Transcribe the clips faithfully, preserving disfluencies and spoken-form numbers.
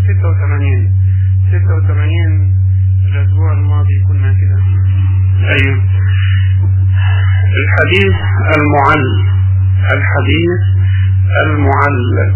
ستة وثمانين ستة وثمانين الأسبوع الماضي كنا كده. أيوه، الحديث المعل الحديث المعل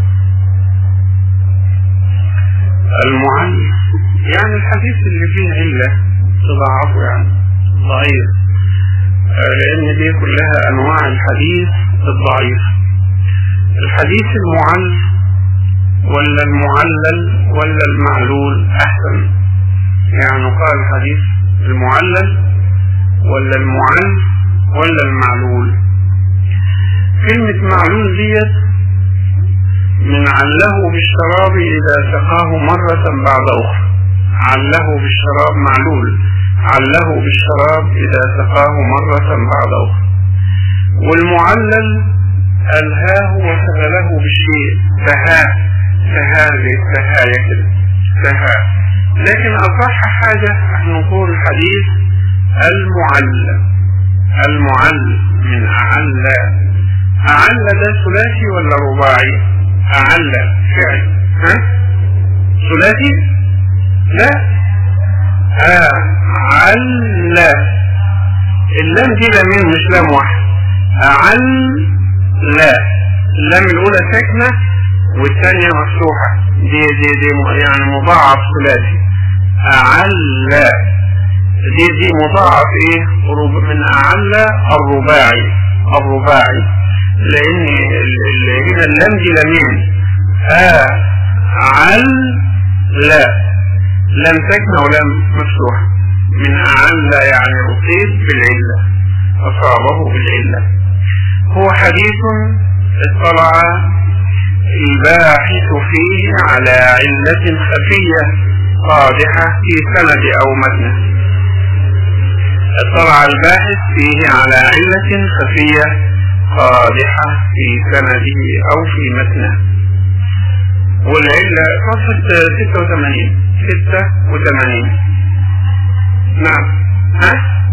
المعل يعني الحديث اللي فيه علة تضعفه، يعني ضعيف، لأن دي كلها أنواع الحديث الضعيف. الحديث المعل ولا المعلل ولا المعلول أحسن؟ يعني قال الحديث المعلل ولا المعل ولا المعلول؟ كلمة معلول ديت من عله بالشراب إذا سقاه مرة بعد أخرى. عله بالشراب معلول، عله بالشراب إذا سقاه مرة بعد أخرى. والمعلل ألهاه وشغله بالشيء، سهاه سهاه سهاية كده سهاه. لكن أصح حاجة نحن نقول الحديث المعل المعل من أعل. أعل ده ثلاثي ولا رباعي؟ أعل فعل، ها؟ ثلاثي؟ لا، أعل. اللام دي لامين مش لام واحد. أعل لا، اللام الأولى ساكنة والثانية مفتوحة، دي دي دي يعني مضاعف ثلاثي. أعل دي دي مضاعف ايه؟ من أعل الرباعي الرباعي لأن هنا اللام دي لامين. أعل لا، لام ساكنة ولام مفتوحة. من أعل يعني أصيب بالعلة، أصابه بالعلة. هو حديث اطلع الباحث فيه على علة خفية قادحة في سند أو متن. اطلع الباحث فيه على علة خفية قادحة في سنده أو في متنه. والعلة صفحة ستة وثمانين ستة وثمانين. نعم، ها؟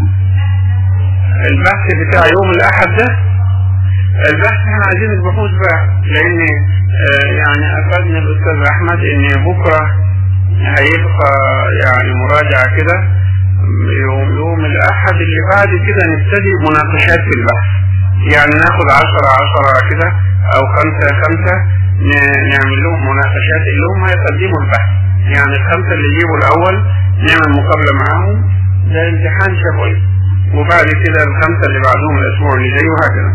البحث بتاع يوم الأحد ده، البحث احنا عايزين البحوث بقى، لأن آه يعني أفادنا الأستاذ أحمد إن بكرة هيبقى يعني مراجعة كده يوم, يوم الأحد اللي بعد كده نبتدي مناقشات في البحث. يعني ناخد عشرة عشرة كده أو خمسة خمسة نعمل لهم مناقشات اللي هم هيقدموا البحث. يعني الخمسة اللي يجيبوا الأول نعمل مقابلة معاهم، ده امتحان شفوي، وبعد كده الخمسة اللي بعدهم الأسبوع اللي جاي وهكذا.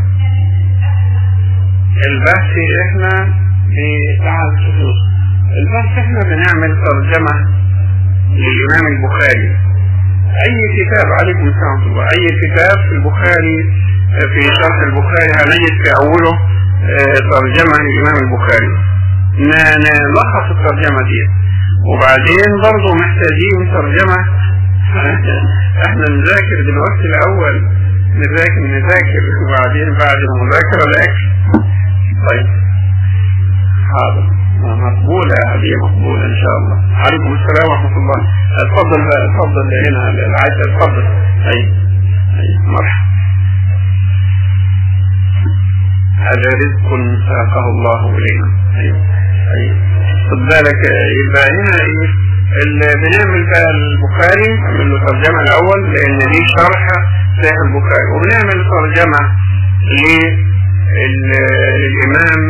البحث احنا بتاع الخصوص. البحث احنا بنعمل ترجمة للإمام البخاري. أي كتاب عليكم السلام الله، أي كتاب في البخاري في شرح البخاري هنجد في أوله ترجمة للإمام البخاري. نلخص الترجمة دي، وبعدين برضو محتاجين ترجمة. احنا نذاكر دلوقتي الأول، نذاكر نذاكر وبعدين بعد المذاكرة الأكل. طيب حاضر، مقبولة هذه مقبولة إن شاء الله. عليكم السلام ورحمة الله. اتفضل بقى، اتفضل هنا العايز، اتفضل. أي أي مرحبا. هذا رزق ساقه الله إلينا. أيوه أيوه. خد بالك، يبقى هنا إيه اللي بنعمل بقى البخاري نعمل له ترجمة الأول لأن دي شرح صحيح البخاري، وبنعمل ترجمة للإمام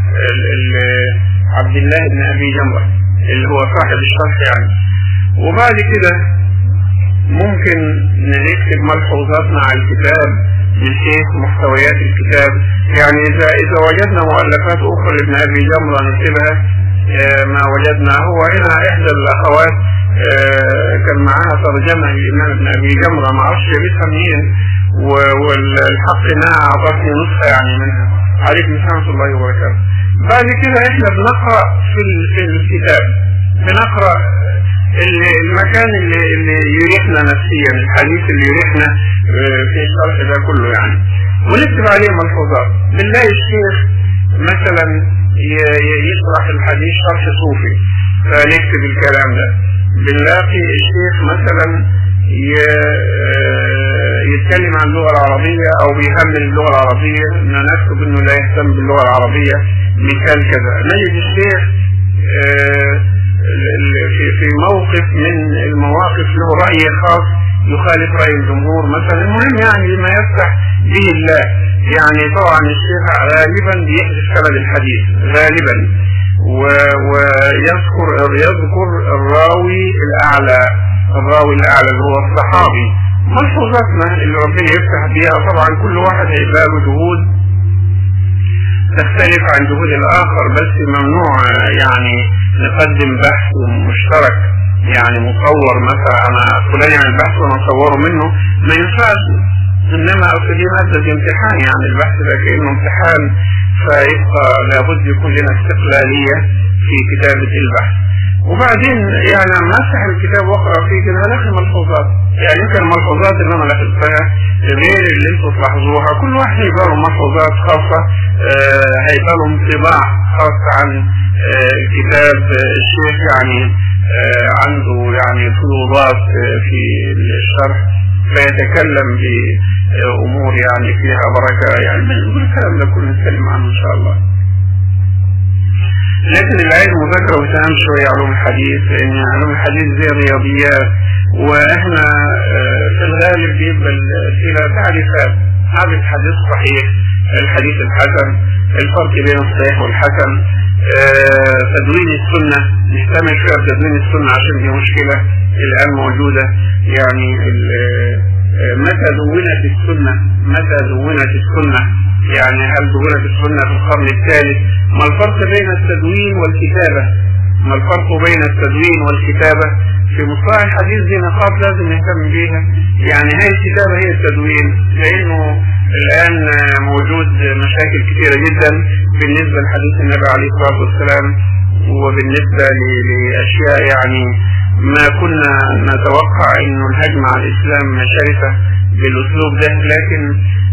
عبد الله بن أبي جمرة اللي هو صاحب الشرح يعني. وبعد كده ممكن نكتب ملحوظاتنا على الكتاب من حيث محتويات الكتاب. يعني إذا إذا وجدنا مؤلفات أخرى لابن أبي جمرة نكتبها ما وجدنا. هو هنا إحدى الأخوات كان معاها ترجمة للإمام ابن أبي جمرة، ما أعرفش جابتها منين، والحق إنها أعطتني نسخة يعني منها. عليكم السلام ورحمة الله وبركاته. بعد كده إحنا بنقرأ في في الكتاب، بنقرأ المكان اللي, اللي يريحنا نفسيا، الحديث اللي يريحنا في الشرح ده كله يعني، ونكتب عليه ملحوظات. بنلاقي الشيخ مثلا يشرح الحديث شرح صوفي فنكتب الكلام ده. بنلاقي الشيخ مثلا يتكلم عن اللغة العربية أو بيهمل اللغة العربية، إن نكتب إنه لا يهتم باللغة العربية مثال كذا. نجد الشيخ في في موقف من المواقف له رأي خاص يخالف رأي الجمهور مثلا. المهم يعني لما يفتح به الله. يعني طبعا الشيخ غالبا بيحذف سند الحديث غالبا ويذكر يذكر الراوي الأعلى الراوي الأعلى اللي هو الصحابي. ملحوظاتنا اللي ربنا يفتح بها طبعا كل واحد هيبقى له جهود تختلف عن جهود الآخر، بس ممنوع يعني نقدم بحث مشترك يعني مصور مثلا أنا فلان يعمل بحث وأنا أصوره منه ما ينفعش. إنما دي مادة امتحان، يعني البحث ده كأنه امتحان، فيبقى لابد يكون لنا استقلالية في كتابة البحث. وبعدين يعني لما افتح الكتاب واقرا فيه كده هلاقي ملحوظات، يعني يمكن الملحوظات اللي انا لاحظتها غير اللي انتم تلاحظوها. كل واحد هيبقى له ملحوظات خاصه، آه هيبقى له انطباع خاص عن آه كتاب آه الشيخ، يعني آه عنده يعني فروضات آه في الشرح فيتكلم بامور يعني فيها بركه، يعني بنقول الكلام ده كله نتكلم عنه ان شاء الله. لكن اللي عايز مذاكرة وفهم شوية علوم الحديث، لأن علوم الحديث زي الرياضيات، وإحنا في الغالب بيبقى الأسئلة تعريفات. هذا الحديث صحيح، الحديث الحسن، الفرق بين الصحيح والحسن، تدوين السنة، نهتم شوية بتدوين السنة عشان دي مشكلة الآن موجودة. يعني متى دونت السنة؟ متى دونت السنة؟ يعني هل دونت السنة في القرن الثالث؟ ما الفرق بين التدوين والكتابة؟ ما الفرق بين التدوين والكتابة؟ في مصطلح الحديث دي نقاط لازم نهتم بيها. يعني هي الكتابة هي التدوين، لأنه الآن موجود مشاكل كثيرة جدا بالنسبة لحديث النبي عليه الصلاة والسلام، وبالنسبة لأشياء يعني ما كنا نتوقع إنه الهجمة على الإسلام شرسة بالأسلوب ده، لكن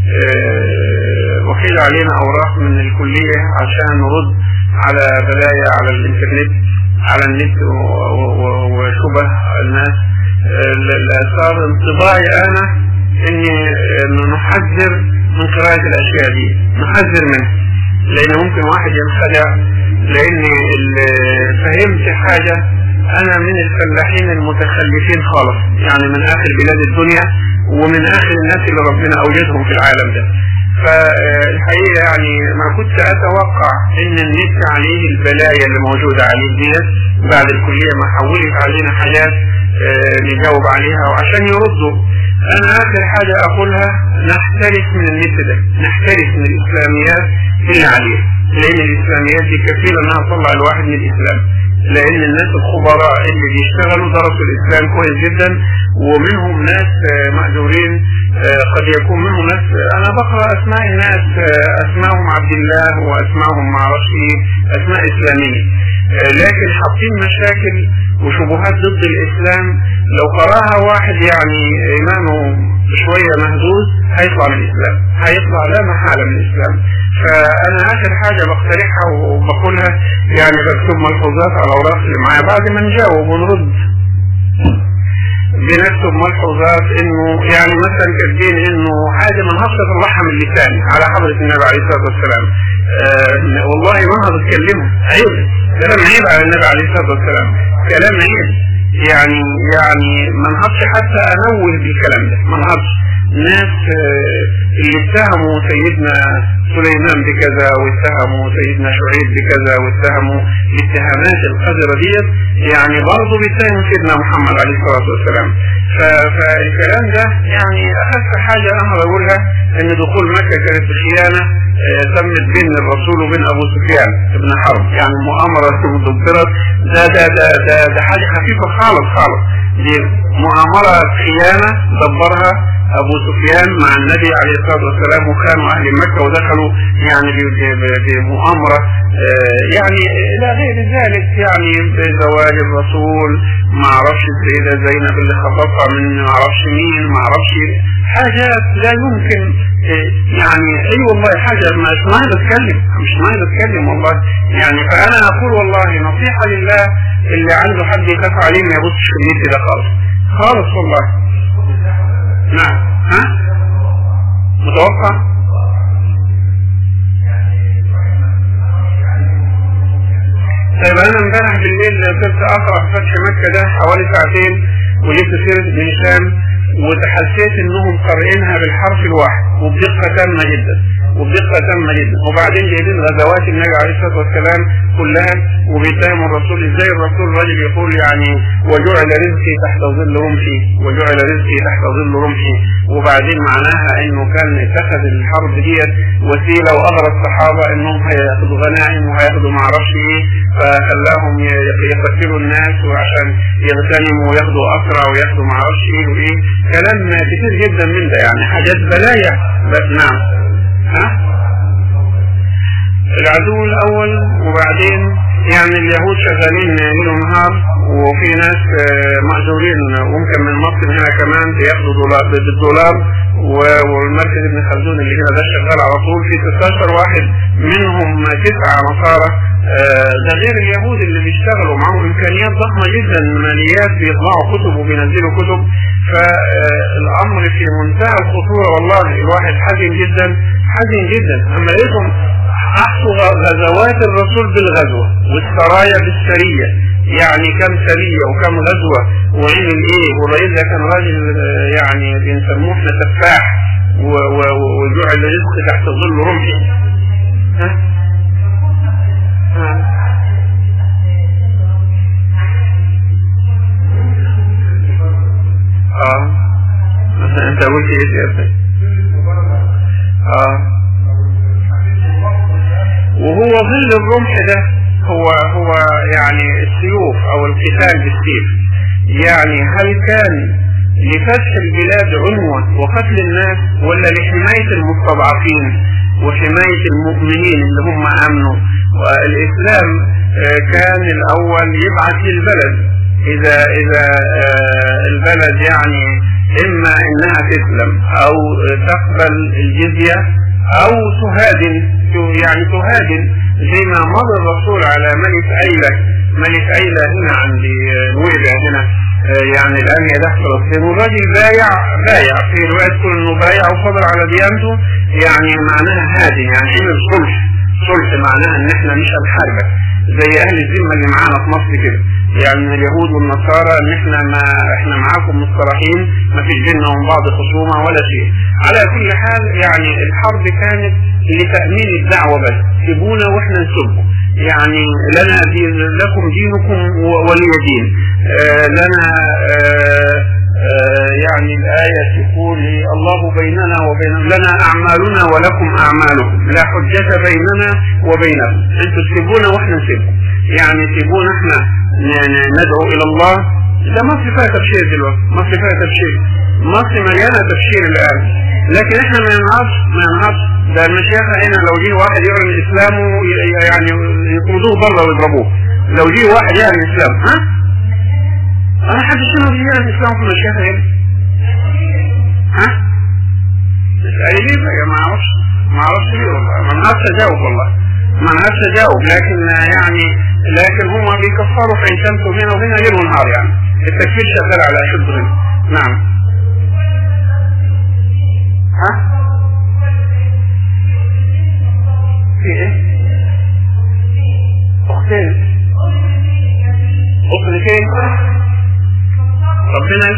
وحيد علينا أوراق من الكلية عشان نرد على بلايا على الإنترنت على النت وشبه الناس. صار انطباعي أنا إني نحذر من قراءة الأشياء دي، نحذر منها، لأن ممكن واحد ينخدع. لأن فهمت حاجة أنا من الفلاحين المتخلفين خالص، يعني من آخر بلاد الدنيا ومن آخر الناس اللي ربنا أوجدهم في العالم ده. فالحقيقة يعني ما كنت أتوقع إن النت عليه البلايا اللي موجودة عليه دي بعد الكلية ما حولت علينا حاجات نجاوب عليها وعشان يردوا. أنا آخر حاجة أقولها نحترس من النت ده، نحترس من الإسلاميات اللي عليه، لأن الإسلاميات دي كفيلة أنها تطلع الواحد من الإسلام، لأن الناس الخبراء اللي بيشتغلوا درسوا الإسلام كويس جدا، ومنهم ناس مأجورين، قد يكون منهم ناس أنا بقرأ أسماء الناس أسماءهم عبد الله وأسماءهم معرفش أسماء إسلامية، لكن حاطين مشاكل وشبهات ضد الإسلام. لو قراها واحد يعني إيمانه شوية مهزوز هيطلع من الإسلام، هيطلع لا محالة من الإسلام. فأنا آخر حاجة بقترحها وبقولها يعني بكتب ملحوظات على الأوراق اللي معايا بعد ما نجاوب ونرد، بنكتب ملحوظات إنه يعني مثلا كاتبين إنه حاجة من هفة الرحم اللسان على حضرة النبي عليه الصلاة والسلام. آه والله ما هتكلمه عيب، كلام عيب على النبي عليه الصلاة والسلام، كلام عيب. يعني يعني ما نهضش حتى انوه بالكلام ده، ما نهضش. ناس اللي اتهموا سيدنا سليمان بكذا واتهموا سيدنا شعيب بكذا واتهموا الاتهامات القذرة ديت، يعني برضه بيتهموا سيدنا محمد عليه الصلاة والسلام. فالكلام ده يعني اخف حاجة انا بقولها ان دخول مكة كانت بخيانة تمت بين الرسول وبين ابو سفيان ابن حرب، يعني مؤامرة مدبرة. ده ده ده ده, ده حاجة خفيفة خالص خالص، دي مؤامرة خيانة دبرها ابو سفيان مع النبي عليه الصلاة والسلام، وكانوا اهل مكة ودخلوا يعني بمؤامرة يعني الى غير ذلك، يعني بزواج الرسول ما عرفش السيدة زينب اللي خطفها من ما عرفش مين، ما عرفش حاجات لا يمكن يعني اي أيوة والله حاجة مش ما بتكلم مش ما بتكلم والله. يعني فانا اقول والله نصيحة لله اللي عنده حد يخاف عليه ما يبصش في النت ده خالص خالص والله. نعم ها متوقع طيب انا امبارح بالليل وبعدين كنت اقرا فتح مكه ده حوالي ساعتين وجبت سيره ابن هشام وحسيت انهم قارئينها بالحرف الواحد وبدقه تامه جدا وبدقه تامه جدا. وبعدين جايبين غزوات النبي عليه الصلاه والسلام كلها وبيتهموا الرسول ازاي الرسول الراجل يقول يعني وجعل رزقي تحت ظل رمحي وجعل رزقي تحت ظل رمحي، وبعدين معناها انه كان اتخذ الحرب ديت وسيله واغرى الصحابه انهم هياخدوا غنائم وهياخدوا ما اعرفش ايه، فخلاهم يقتلوا الناس وعشان يغتنموا وياخدوا اسرى وياخدوا ما اعرفش ايه وايه، كلام كتير جدا من ده يعني حاجات بلايا. نعم ها العدو الاول. وبعدين يعني اليهود شغالين ليل ونهار وفي ناس مأجورين وممكن من مصر هنا كمان بياخدوا دولار بالدولار، والمركز ابن خلدون اللي هنا ده شغال على طول في ستاشر واحد منهم تسعة نصارى، ده غير اليهود اللي بيشتغلوا معهم امكانيات ضخمه جدا ماليات بيطبعوا كتب وبينزلوا كتب. فالامر في منتهى الخطوره والله الواحد حزين جدا حزين جدا اما لقيتهم احصوا غزوات الرسول بالغزوه والسرايا بالسريه، يعني كم سريه وكم غزوه وعمل ايه، والرئيس ده كان راجل يعني بنسموه احنا سفاح وجعل رزق تحت ظل رمحي. ها ها اه انت قلت ايه يا ابني؟ اه وهو ظل الرمح ده هو هو يعني السيوف او القتال بالسيف، يعني هل كان لفتح البلاد عنوة وقتل الناس ولا لحماية المستضعفين وحماية المؤمنين اللي هم امنوا؟ والاسلام كان الاول يبعث للبلد اذا اذا البلد يعني اما انها تسلم او تقبل الجزية او تهاجم يعني تهاجم زي ما مر الرسول على ملك ايلة ملك ايلة هنا عند نويبع هنا يعني الان يدخل فلسطين، والراجل بايع بايع في رواية تقول انه بايع وصبر على ديانته، يعني معناها هادي يعني عمل صلح صلح معناها ان احنا مش هنحاربك زي اهل الذمه اللي معانا في مصر كده، يعني اليهود والنصارى ان احنا ما احنا معاكم مصطلحين ما فيش بيننا وبين بعض خصومه ولا شيء. على كل حال يعني الحرب كانت لتامين الدعوه بس، سيبونا واحنا نسبكم، يعني لنا دين لكم دينكم ولي دين. آه لنا آه آه يعني الآية تقول الله بيننا وبين لنا أعمالنا ولكم أعمالكم لا حجة بيننا وبينكم، انتوا تسيبونا واحنا نسيبكم، يعني سيبونا احنا ندعو إلى الله. ده مصر فيها تبشير دلوقتي، مصر فيها تبشير، مصر مليانة تبشير الآن، لكن احنا ما ينعرفش ما ينعرفش ده المشايخ هنا لو جه واحد يعلن الإسلام يعني يطردوه بره ويضربوه، لو جه واحد يعلن الإسلام ها انا حد شنو دي يعني الاسلام في المشايخ هنا ها اي ليه بقى ما اعرفش ما اعرفش ليه والله ما نعرفش اجاوب والله ما نعرفش اجاوب، لكن يعني لكن هم بيكفروا في شمسهم هنا وهنا ليل ونهار، يعني التكفير شغال على اشد غير. نعم ها في ايه اختين اختين ربنا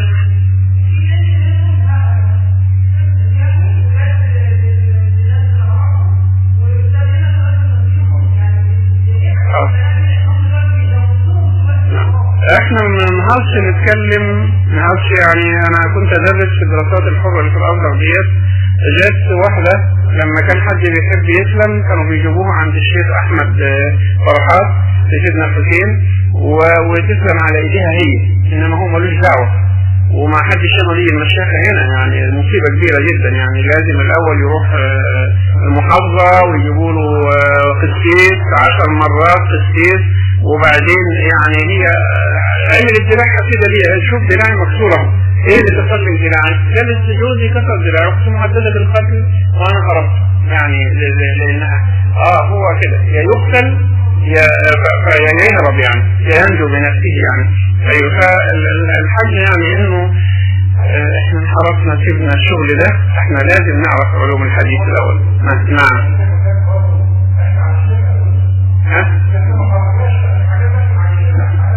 احنا ما نهارش نتكلم نهارش، يعني انا كنت ادرس في الدراسات الحرة اللي في الازهر ديت، جت واحدة لما كان حد بيحب يسلم كانوا بيجيبوها عند الشيخ احمد فرحات في سيدنا الحسين وتسلم على ايديها هي، انما هو ملوش دعوة وما حدش يقدر يجي المشايخ هنا، يعني مصيبة كبيرة جدا، يعني لازم الاول يروح المحافظة ويجيبوا له قسيس عشر مرات قسيس، وبعدين يعني هي عملت دراعها كده ليه، شوف دراعي مكسورة ايه اللي تقتل دراعي؟ قال السجود كسر دراعي وكنت مهددة بالقتل وانا هربت، يعني لانها اه هو كده يا يقتل يا يهرب يعني يا ينجو بنفسه يعني. فالحاجة يعني انه احنا انحرفنا سيبنا الشغل ده، احنا لازم نعرف علوم الحديث الاول. نعم ها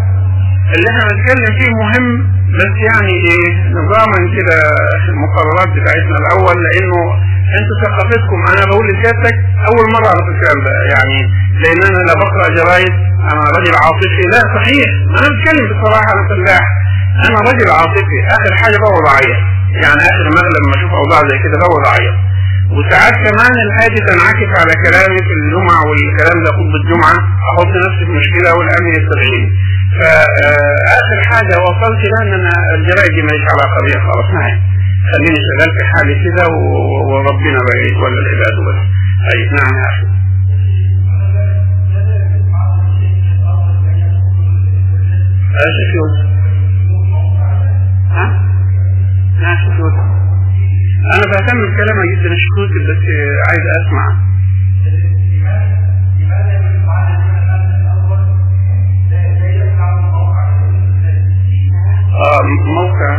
هنتكلم فيه مهم، بس يعني ايه نظاما كده المقررات بتاعتنا الاول، لانه انتوا ثقافتكم، انا بقول لسيادتك اول مره اعرف الكلام ده يعني، لان انا لا بقرا جرايد، انا راجل عاطفي. لا صحيح، انا بتكلم بصراحه، انا فلاح، انا راجل عاطفي. اخر حاجه بقعد اعيط يعني، اخر مغلب لما اشوف اوضاع زي كده بقعد اعيط. وساعات كمان الحاجه تنعكس على كلامي في الجمعه، والكلام ده خطبه الجمعه، احط نفسي في مشكله والامن يستدعيني. فاخر حاجه وصلت لها ان انا الجرايد دي ماليش علاقه بيها خلاص، معي خليني شغال في حالي كده وربنا بقى يتولى العباد بس. اي نعم يا اخي. شوف يوسف، ها؟ لا شوف يوسف، انا بهتم بكلامك جدا شكوك، بس عايز اسمع. اه موقع،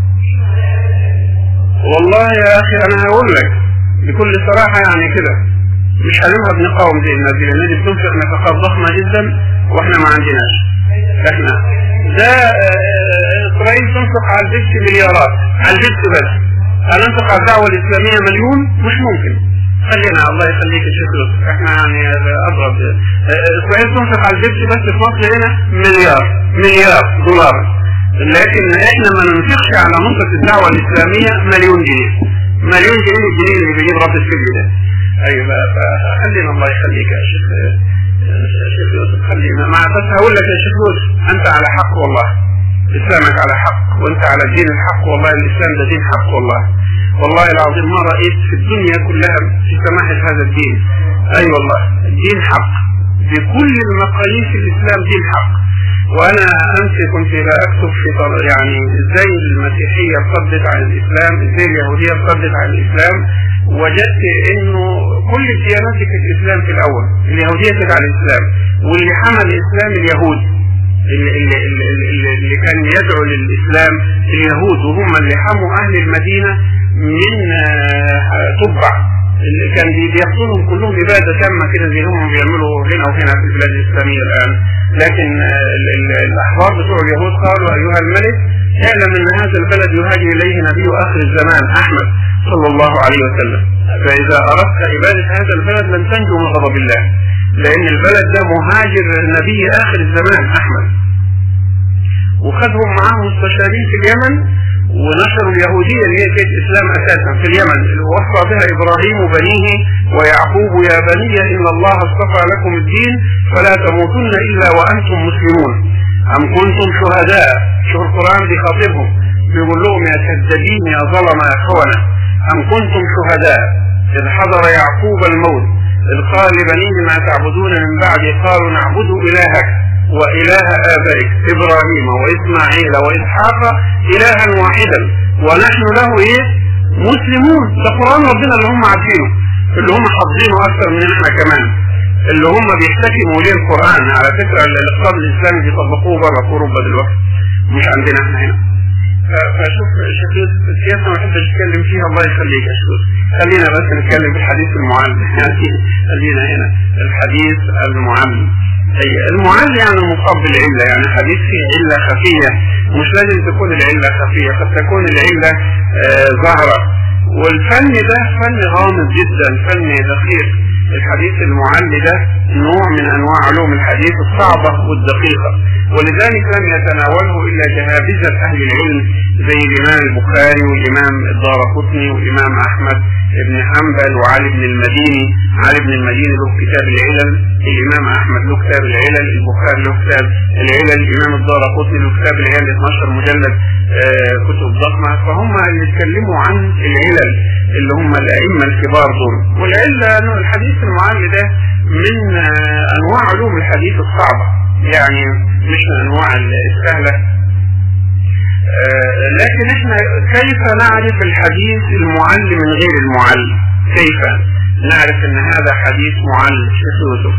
والله يا اخي انا هقول لك بكل صراحه يعني كده، مش هننهض نقاوم زي الناس دي، الناس بتنفق نفقات ضخمه جدا واحنا ما عندناش. احنا ده اسرائيل تنفق على البث مليارات، على البث بس. هننفق على الدعوه الاسلاميه مليون؟ مش ممكن. خلينا الله يخليك يا شيخ يوسف، احنا يعني اضرب. اسرائيل تنفق على البث بس في مصر هنا مليار مليار دولار، لكن احنا ما ننفقش على منطقه الدعوه الاسلاميه مليون جنيه. مليون جنيه الجنيه اللي بيجيب رب السجن ده. ايوه فخلينا الله يخليك يا شيخ شيخ يوسف، خلينا مع بس هقول لك يا شيخ يوسف، انت على حق والله، اسلامك على حق، وانت على دين الحق والله، الاسلام ده دين حق والله. والله العظيم ما رايت في الدنيا كلها في سماحه هذا الدين. اي أيوة والله الدين حق بكل المقاييس، الاسلام دين حق. وانا امس كنت بكتب في يعني ازاي المسيحيه ارتدت عن الاسلام، ازاي اليهوديه ارتدت عن الاسلام. وجدت انه كل الديانات كانت الاسلام في الاول، اليهوديه كانت على الاسلام، واللي حمل الاسلام اليهود، اللي, اللي, اللي, اللي كان يدعو للاسلام اليهود، وهم اللي حموا اهل المدينه من تبع، اللي كان بيقتلهم كلهم اباده تامه كده زي هم بيعملوا هنا وهنا في البلاد الاسلاميه الان. لكن الاحبار بتوع اليهود قالوا ايها الملك اعلم ان هذا البلد يهاجر اليه نبي اخر الزمان احمد صلى الله عليه وسلم، فاذا اردت عباده هذا البلد لن تنجو من غضب الله، لان البلد ده مهاجر نبي اخر الزمان احمد. وخذهم معاهم مستشارين في اليمن، ونشروا اليهوديه اللي هي كانت اسلام اساسا في اليمن، اللي وصى بها ابراهيم بنيه ويعقوب يا بني ان الله اصطفى لكم الدين فلا تموتن الا وانتم مسلمون. ام كنتم شهداء، شوف القران بيخاطبهم بيقول لهم يا كذابين يا ظلمه يا خونه، ام كنتم شهداء اذ حضر يعقوب الموت اذ قال لبنيه ما تعبدون من بعدي قالوا نعبد الهك وإله آبائك إبراهيم وإسماعيل وإسحاق إلها واحدا ونحن له إيه؟ مسلمون. ده قرآن ربنا اللي هم عارفينه، اللي هم حافظينه أكثر من إحنا كمان، اللي هم بيحتكموا ليه القرآن. على فكرة الاقتصاد الإسلامي بيطبقوه بره في أوروبا دلوقتي، مش عندنا إحنا هنا. فشوف شيخ يوسف السياسة ما بحبش أتكلم فيها، الله يخليك يا شيخ، خلينا بس نتكلم في الحديث المعلم. يعني خلينا هنا الحديث المعلم. هي المعل يعني مصاب بالعلة، يعني حديث فيه علة خفية، مش لازم تكون العلة خفية، قد تكون العلة آه ظاهرة. والفن ده فن غامض جدا، فن دقيق. الحديث المعل ده نوع من انواع علوم الحديث الصعبة والدقيقة، ولذلك لم يتناوله الا جهابذة اهل العلم زي الامام البخاري والامام الدارقطني والامام احمد ابن حنبل وعلي بن المديني. علي بن المديني له كتاب العلل، الامام احمد له كتاب العلل، البخاري له كتاب العلل، الامام الدارقطني له كتاب العلل اثناشر مجلد آه كتب ضخمه. فهم اللي اتكلموا عن العلل اللي هم الائمه الكبار دول. والعله انه الحديث المعل ده من آه انواع علوم الحديث الصعبه، يعني مش من انواع السهله. آه لكن احنا كيف نعرف الحديث المعل من غير المعل؟ كيف نعرف ان هذا حديث معل شيخ يوسف؟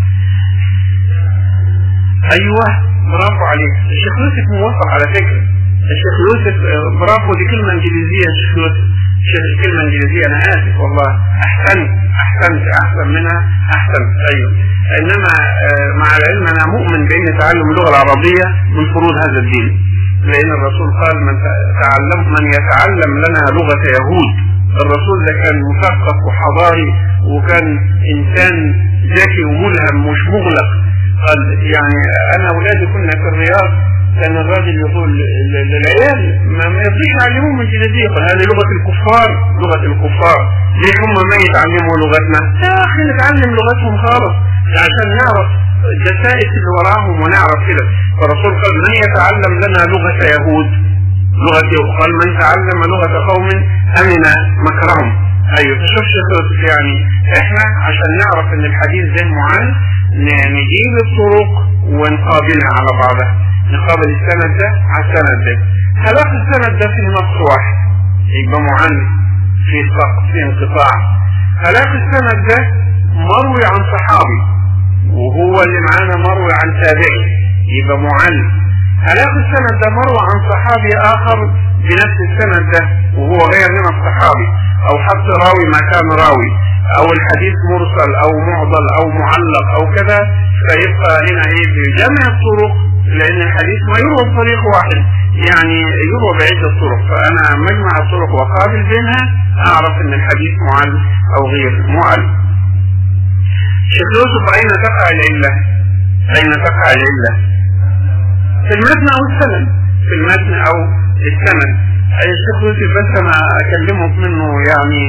ايوه برافو عليك الشيخ يوسف، موفق على فكره الشيخ يوسف، برافو. دي كلمه انجليزيه يا شيخ يوسف، كلمه انجليزيه، انا اسف والله، احسنت احسنت احسن منها احسنت ايوه. انما مع العلم انا مؤمن بان تعلم اللغه العربيه من فروض هذا الدين، لان الرسول قال من تعلم من يتعلم لنا لغه يهود. الرسول ده كان مثقف وحضاري وكان انسان ذكي وملهم مش مغلق. قال يعني انا اولادي كنا في الرياض، كان الراجل يقول للعيال ما يرضيش يعلموهم الانجليزيه، قال هذه لغه الكفار لغه الكفار، ليه هم ما يتعلموا لغتنا؟ يا اخي نتعلم لغتهم خالص عشان نعرف الدسائس اللي وراهم ونعرف كده. فالرسول قال من يتعلم لنا لغه يهود لغه يهود، قال من تعلم لغه قوم امن مكرهم. ايوه تشوف شيخ يعني احنا عشان نعرف ان الحديث ده معان نجيب الطرق ونقابلها على بعضها، نقابل السند ده على السند ده. هلاقي السند ده فيه نص واحد يبقى معان في سقط في انقطاع. هلاقي السند ده مروي عن صحابي وهو اللي معانا مروي عن تابعي يبقى معان. هلاقي السند ده مروي عن صحابي اخر بنفس السند ده وهو غير من الصحابي، او حتى راوي مكان راوي، او الحديث مرسل او معضل او معلق او كذا. فيبقى هنا ايه بجمع الطرق، لان الحديث ما يروى بطريق واحد يعني يروى بعدة طرق، فانا مجمع الطرق وقابل بينها اعرف ان الحديث معل او غير معل. شيخ يوسف اين تقع العلة؟ اين تقع العلة؟ في المتن او السند؟ في المتن او السند. الشيخ يوسف بس انا اكلمك منه يعني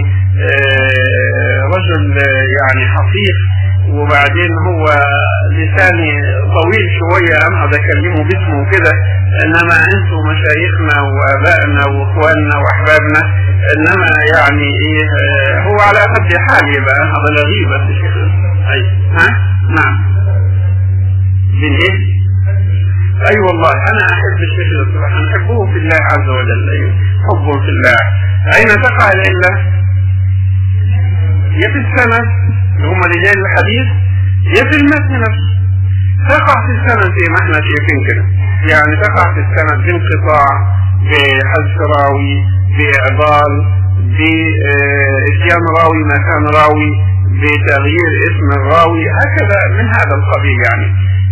آه رجل يعني حفيظ، وبعدين هو لساني طويل شوية انا اكلمه باسمه كده، انما انتم مشايخنا وابائنا واخواننا واحبابنا، انما يعني ايه آه هو على قد حال يبقى هذا لغيب بس الشيخ. اي ها نعم من ايه؟ اي أيوة والله انا احب الشيخ الصراحه، نحبه في الله عز وجل. ايوه حبه في الله. اين تقع العله؟ يا في السند اللي هم رجال الحديث، يا في المتن نفسه. تقع في السند زي ما احنا شايفين كده، يعني تقع في السند بانقطاع، بحذف راوي، باعضال، باتيان راوي مكان راوي، بتغيير اسم الراوي، هكذا من هذا القبيل يعني.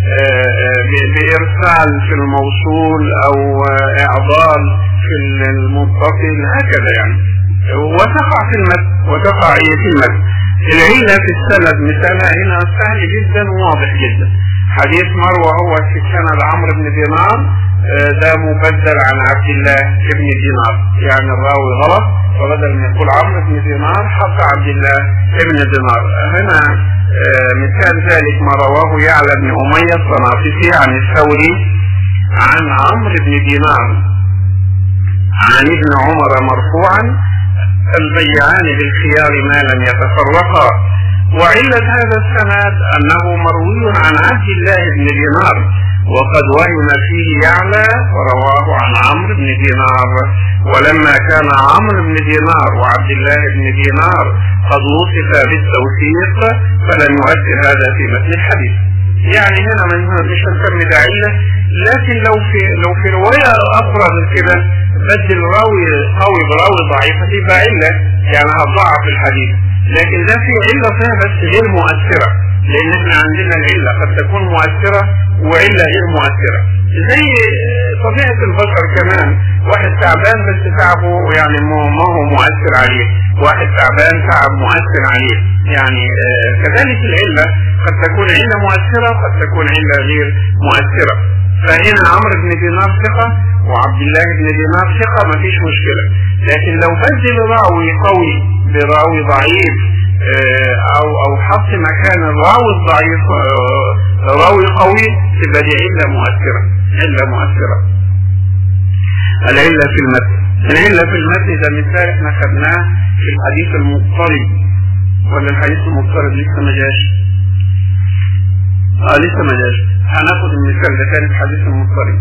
بإرسال في الموصول أو إعضال في المتصل هكذا يعني. وتقع في المتن وتقع هي في المتن. العلة في السند مثالها هنا سهل جدا وواضح جدا. حديث مروى هو في السند عمرو بن دينار، ده مبدل عن عبد الله بن دينار، يعني الراوي غلط فبدل ما يقول عمرو بن دينار حط عبد الله بن دينار. هنا مثال ذلك ما رواه يعلى بن أمية الصنافسي عن الثوري عن عمرو بن دينار عن ابن عمر مرفوعا البيعان بالخيار ما لم يتفرقا. وعلة هذا السند أنه مروي عن عبد الله بن دينار، وقد وهم فيه يعلى ورواه عن عمرو بن دينار، ولما كان عمرو بن دينار وعبد الله بن دينار قد وصف بالتوثيق فلم يؤثر هذا في متن الحديث. يعني هنا من هنا مش هنسمي ده علة، لكن لو في لو في رواية أفرد كده بدل راوي قوي براوي ضعيف تبقى علة، يعني هتضعف الحديث. لكن ده في علة فيها بس غير مؤثرة، لأن احنا عندنا العلة قد تكون مؤثرة وعلة غير مؤثرة. زي طبيعة البشر كمان، واحد تعبان بس تعبه يعني ما هو مؤثر عليه، واحد تعبان تعب مؤثر عليه. يعني آه كذلك العلة قد تكون علة مؤثرة وقد تكون علة غير مؤثرة. فهنا عمرو بن دينار ثقة وعبد الله بن دينار ثقة ما فيش مشكلة، لكن لو بدل راوي قوي براوي ضعيف آه او او حط مكان الراوي الضعيف آه راوي قوي تبقى دي علة مؤثرة. علة مؤثرة. العلة في المتن. العلة في المتن ده مثال احنا خدناه في الحديث المضطرب، ولا الحديث المضطرب لسه ما جاش؟ اه لسه ما جاش. هناخد المثال ده تاني في الحديث المضطرب.